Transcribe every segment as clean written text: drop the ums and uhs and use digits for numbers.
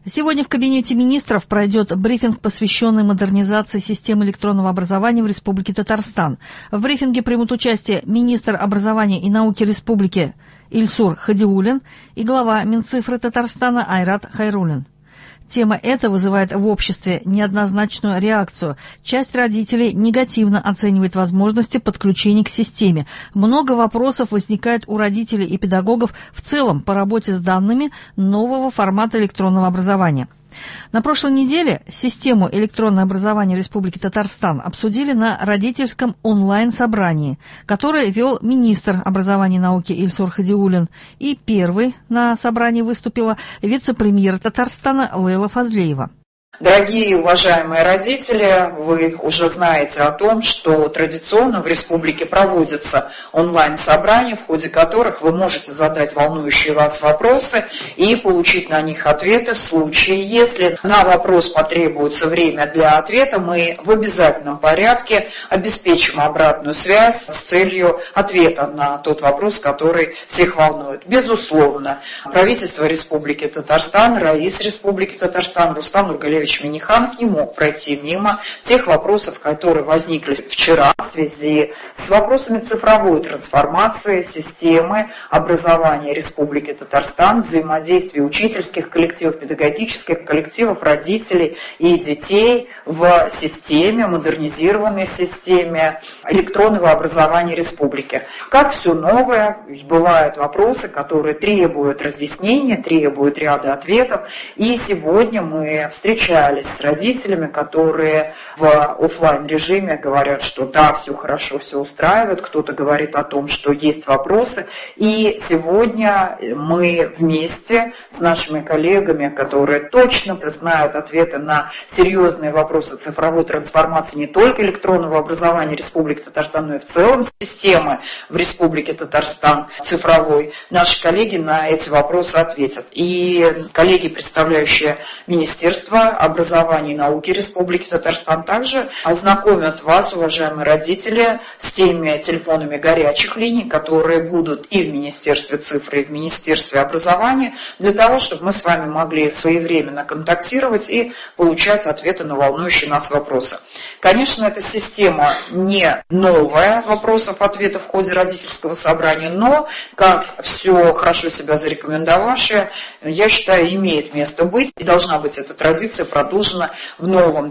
Сегодня в Кабинете министров пройдет брифинг, посвященный модернизации системы электронного образования в Республике Татарстан. В брифинге примут участие министр образования и науки Республики Ильсур Хадиуллин и глава Минцифры Татарстана Айрат Хайруллин. Тема эта вызывает в обществе неоднозначную реакцию. Часть родителей негативно оценивает возможности подключения к системе. Много вопросов возникает у родителей и педагогов в целом по работе с данными нового формата электронного образования. На прошлой неделе систему электронного образования Республики Татарстан обсудили на родительском онлайн-собрании, которое вел министр образования и науки Ильсур Хадиуллин, и первой на собрании выступила вице-премьер Татарстана Лейла Фазлеева. Дорогие и уважаемые родители, вы уже знаете о том, что традиционно в республике проводятся онлайн-собрания, в ходе которых вы можете задать волнующие вас вопросы и получить на них ответы. В случае, если на вопрос потребуется время для ответа, мы в обязательном порядке обеспечим обратную связь с целью ответа на тот вопрос, который всех волнует. Безусловно, правительство Республики Татарстан, раис Республики Татарстан Рустам Нургалевич Миниханов не мог пройти мимо тех вопросов, которые возникли вчера в связи с вопросами цифровой трансформации системы образования Республики Татарстан, взаимодействия учительских коллективов, педагогических коллективов, родителей и детей в системе, модернизированной системе электронного образования Республики. Как все новое, бывают вопросы, которые требуют разъяснения, требуют ряда ответов, и сегодня мы встречаемся с родителями, которые в офлайн режиме говорят, что да, все хорошо, все устраивает, кто-то говорит о том, что есть вопросы. И сегодня мы вместе с нашими коллегами, которые точно знают ответы на серьезные вопросы цифровой трансформации не только электронного образования Республики Татарстан, но и в целом системы в Республике Татарстан цифровой, наши коллеги на эти вопросы ответят. И коллеги, представляющие Министерство образования и науки Республики Татарстан, также ознакомят вас, уважаемые родители, с теми телефонами горячих линий, которые будут и в Министерстве цифры, и в Министерстве образования, для того, чтобы мы с вами могли своевременно контактировать и получать ответы на волнующие нас вопросы. Конечно, эта система не новая вопросов-ответов в ходе родительского собрания, но, как все хорошо себя зарекомендовавшая, я считаю, имеет место быть, и должна быть эта традиция продолжена в новом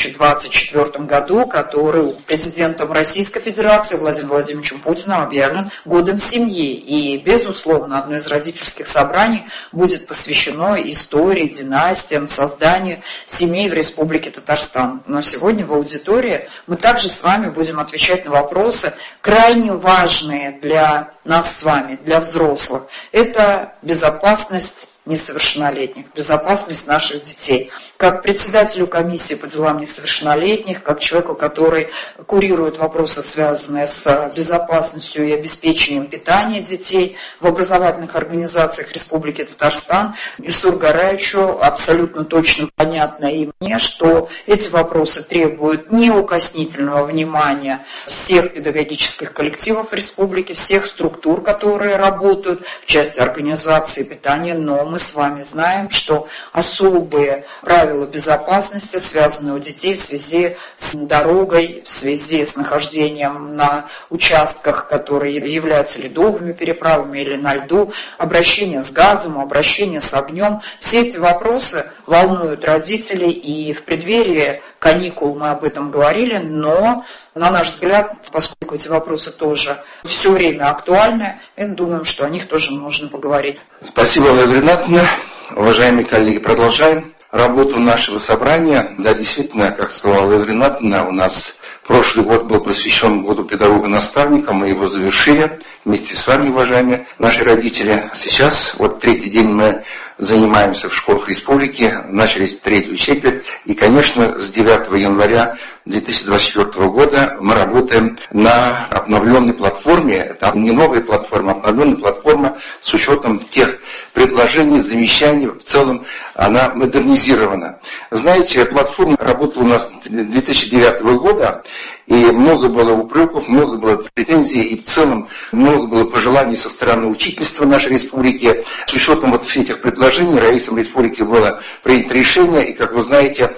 2024 году, который президентом Российской Федерации Владимиром Владимировичем Путиным объявлен годом семьи. И, безусловно, одно из родительских собраний будет посвящено истории, династиям, созданию семей в Республике Татарстан. Но сегодня в аудитории мы также с вами будем отвечать на вопросы, крайне важные для нас с вами, для взрослых. Это безопасность несовершеннолетних, безопасность наших детей. Как председателю комиссии по делам несовершеннолетних, как человеку, который курирует вопросы, связанные с безопасностью и обеспечением питания детей в образовательных организациях Республики Татарстан, Ильсуру Гараевичу абсолютно точно понятно и мне, что эти вопросы требуют неукоснительного внимания всех педагогических коллективов Республики, всех структур, которые работают в части организации питания, но мы с вами знаем, что особые правила безопасности связаны у детей в связи с дорогой, в связи с нахождением на участках, которые являются ледовыми переправами или на льду, обращение с газом, обращение с огнем. Все эти вопросы волнуют родителей, и в преддверии каникул мы об этом говорили, но, на наш взгляд, поскольку эти вопросы тоже все время актуальны, мы думаем, что о них тоже нужно поговорить. Спасибо, Лазарь Ринатовна. Уважаемые коллеги, продолжаем работу нашего собрания. Да, действительно, как сказала Лазарь Ринатовна, у нас прошлый год был посвящен году педагога-наставника, мы его завершили вместе с вами, уважаемые наши родители. Сейчас, вот третий день мы занимаемся в школах республики, начали третью четверть, и, конечно, с 9 января 2024 года мы работаем на обновленной платформе. Это не новая платформа, а обновленная платформа с учетом тех предложений, замечаний. В целом она модернизирована. Знаете, платформа работала у нас 2009 года, И много было упреков, много было претензий, и в целом много было пожеланий со стороны учительства нашей республики. С учетом вот всех этих предложений Раисом республики было принято решение, и, как вы знаете,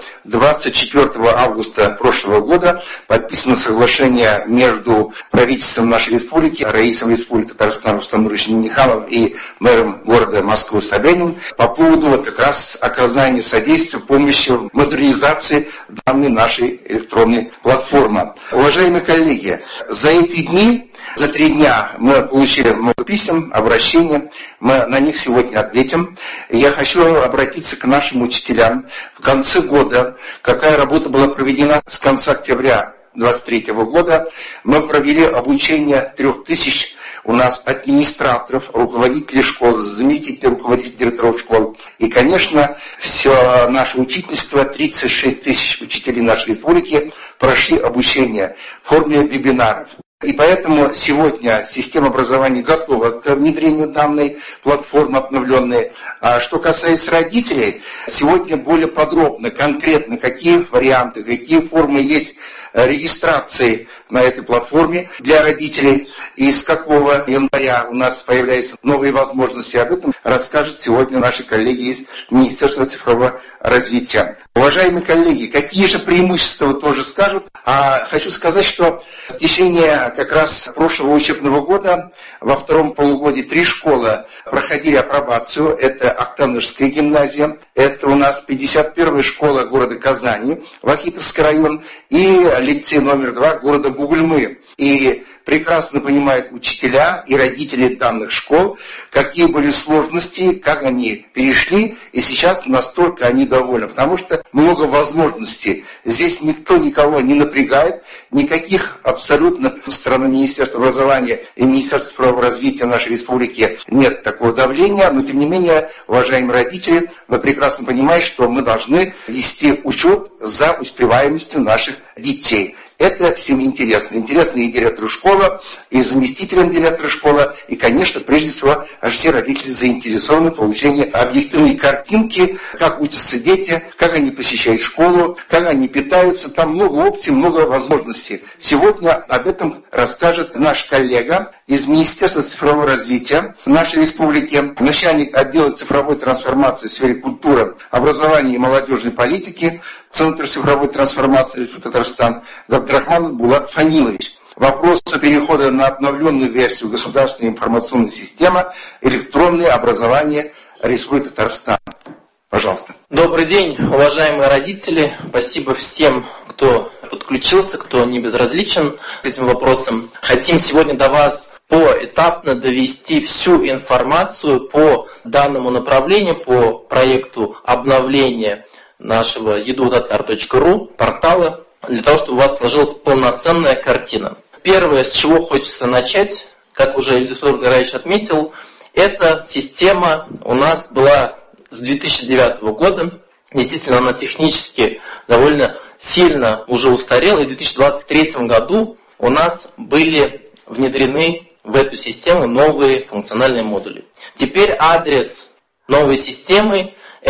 24 августа прошлого года подписано соглашение между правительством нашей республики, Раисом республики Татарстан Рустам Нуровичем Миннихановым и мэром города Москвы Собяниным по поводу вот как раз оказания содействия, помощи в модернизации данной нашей электронной платформы. Уважаемые коллеги, за эти дни, за 3 дня мы получили много писем, обращений, мы на них сегодня ответим. Я хочу обратиться к нашим учителям. В конце года, какая работа была проведена с конца октября 2023 года, мы провели обучение 3000 у нас администраторов, руководителей школ, заместителей руководителей директоров школ. И, конечно, все наше учительство, 36 тысяч учителей нашей республики прошли обучение в форме вебинаров. И поэтому сегодня система образования готова к внедрению данной платформы обновленной. А что касается родителей, сегодня более подробно, конкретно, какие варианты, какие формы есть регистрации на этой платформе для родителей и с какого января у нас появляются новые возможности. Об этом расскажут сегодня наши коллеги из Министерства цифрового развития. Уважаемые коллеги, какие же преимущества тоже скажут? Хочу сказать, что в течение как раз прошлого учебного года во втором полугодии 3 школы проходили апробацию. Это Октябрьская гимназия, это у нас 51-я школа города Казани, Вахитовский район, и лицей номер 2 города Бугульмы. И прекрасно понимают учителя и родители данных школ, какие были сложности, как они перешли, и сейчас настолько они довольны, потому что много возможностей. Здесь никто никого не напрягает, никаких абсолютно со стороны Министерства образования и Министерства цифрового развития нашей республики нет такого давления, но тем не менее, уважаемые родители, вы прекрасно понимаете, что мы должны вести учет за успеваемостью наших детей. Это всем интересно. Интересно и директору школы, и заместителям директора школы, и, конечно, прежде всего, все родители заинтересованы в получении объективной картинки, как учатся дети, как они посещают школу, как они питаются. Там много опций, много возможностей. Сегодня об этом расскажет наш коллега из Министерства цифрового развития нашей республики, начальник отдела цифровой трансформации в сфере культуры, образования и молодежной политики, Центр цифровой трансформации Татарстан, Габдрахманов Булат Фанилович. Вопрос перехода на обновленную версию государственной информационной системы электронное образование Республики Татарстан. Пожалуйста. Добрый день, уважаемые родители. Спасибо всем, кто подключился, кто не безразличен к этим вопросам. Хотим сегодня до вас поэтапно довести всю информацию по данному направлению, по проекту обновления нашего edutatar.ru портала, для того, чтобы у вас сложилась полноценная картина. Первое, с чего хочется начать, как уже Ильдусур Гараевич отметил, эта система у нас была с 2009 года. Действительно, она технически довольно сильно уже устарела, и в 2023 году у нас были внедрены в эту систему новые функциональные модули. Теперь адрес новой системы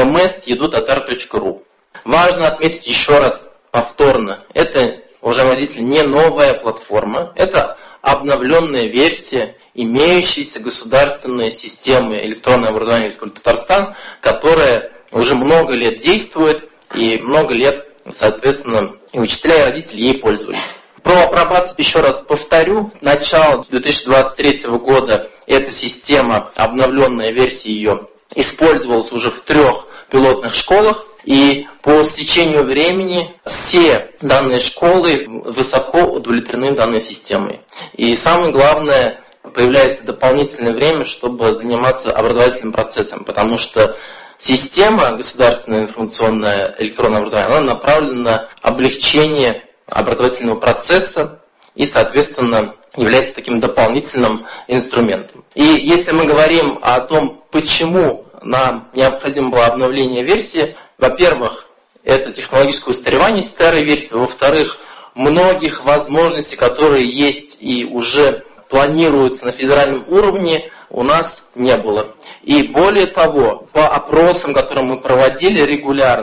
ms.edutatar.ru. Важно отметить еще раз повторно, это, уважаемые родители, не новая платформа, это обновленная версия имеющейся государственной системы электронного образования Республики Татарстан, которая уже много лет действует и много лет, соответственно, и учителя, и родители ей пользовались. Про апробацию еще раз повторю. Начало 2023 года эта система, обновленная версия ее, использовалась уже в 3 пилотных школах. И по стечению времени все данные школы высоко удовлетворены данной системой. И самое главное, появляется дополнительное время, чтобы заниматься образовательным процессом, потому что система государственная информационная электронное образование, она направлена на облегчение образовательного процесса и, соответственно, является таким дополнительным инструментом. И если мы говорим о том, почему нам необходимо было обновление версии, во-первых, это технологическое устаревание старой версии, во-вторых, многих возможностей, которые есть и уже планируются на федеральном уровне, у нас не было. И более того, по опросам, которые мы проводили регулярно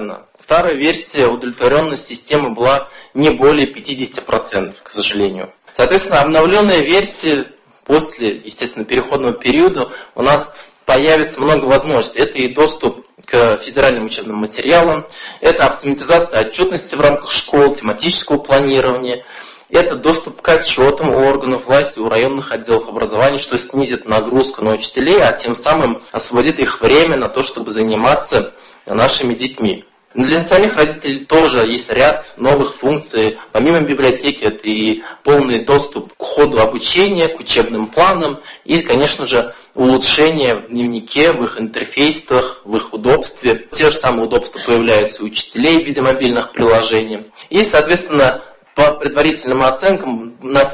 старой версии удовлетворенность системы была не более 50%, к сожалению. Соответственно, обновленная версия после, естественно, переходного периода у нас появится много возможностей. Это и доступ к федеральным учебным материалам, это автоматизация отчетности в рамках школ, тематического планирования, это доступ к отчетам у органов власти, у районных отделов образования, что снизит нагрузку на учителей, а тем самым освободит их время на то, чтобы заниматься нашими детьми. Для самих родителей тоже есть ряд новых функций. Помимо библиотеки, это и полный доступ к ходу обучения, к учебным планам и, конечно же, улучшение в дневнике, в их интерфейсах, в их удобстве. Те же самые удобства появляются у учителей в виде мобильных приложений. И, соответственно, по предварительным оценкам, на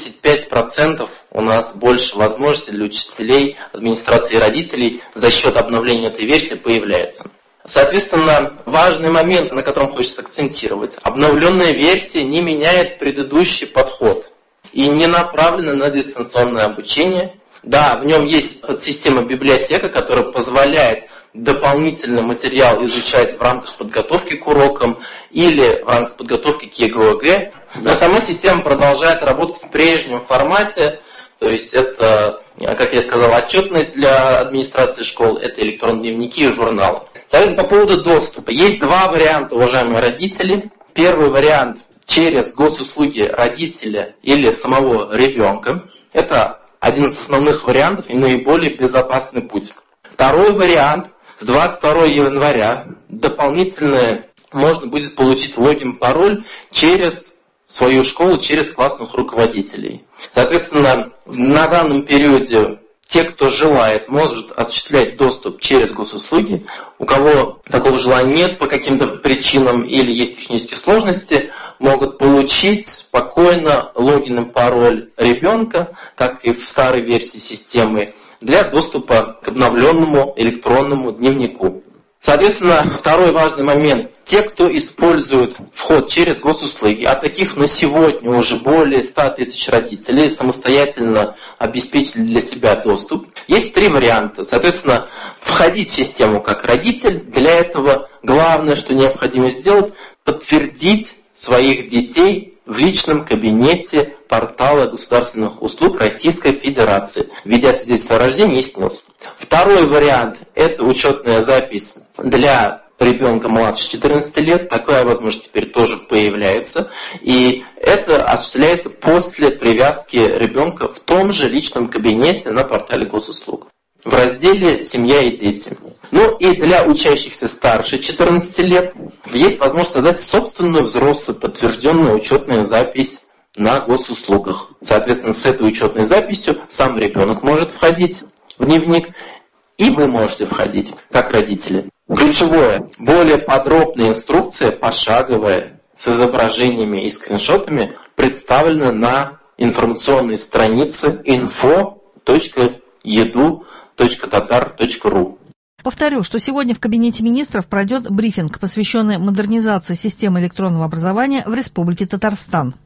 75% у нас больше возможностей для учителей, администрации и родителей за счет обновления этой версии появляется. Соответственно, важный момент, на котором хочется акцентировать. Обновленная версия не меняет предыдущий подход и не направлена на дистанционное обучение. Да, в нем есть подсистема библиотека, которая позволяет дополнительный материал изучать в рамках подготовки к урокам или в рамках подготовки к ЕГЭ. Но сама система продолжает работать в прежнем формате. То есть это, как я сказал, отчетность для администрации школ, это электронные дневники и журналы. Соответственно, по поводу доступа. Есть два варианта, уважаемые родители. Первый вариант через госуслуги родителя или самого ребенка. Это один из основных вариантов и наиболее безопасный путь. Второй вариант. С 22 января дополнительно можно будет получить логин, пароль через свою школу, через классных руководителей. Соответственно, на данном периоде те, кто желает, может осуществлять доступ через госуслуги. У кого такого желания нет по каким-то причинам или есть технические сложности, могут получить спокойно логин и пароль ребенка, как и в старой версии системы, для доступа к обновленному электронному дневнику. Соответственно, второй важный момент. Те, кто использует вход через госуслуги, а таких на сегодня уже более 100 тысяч родителей, самостоятельно обеспечили для себя доступ. Есть три варианта. Соответственно, входить в систему как родитель. Для этого главное, что необходимо сделать, подтвердить своих детей в личном кабинете портала государственных услуг Российской Федерации, введя свидетельство о рождении и СНИЛС. Второй вариант – это учетная запись для ребенка младше 14 лет. Такая возможность теперь тоже появляется. И это осуществляется после привязки ребенка в том же личном кабинете на портале госуслуг в разделе «Семья и дети». Ну и для учащихся старше 14 лет есть возможность создать собственную взрослую подтвержденную учетную запись на госуслугах. Соответственно, с этой учетной записью сам ребенок может входить в дневник, и вы можете входить, как родители. Ключевое, более подробная инструкция, пошаговая, с изображениями и скриншотами, представлена на информационной странице info.edu.tatar.ru. Повторю, что сегодня в Кабинете министров пройдет брифинг, посвященный модернизации системы электронного образования в Республике Татарстан.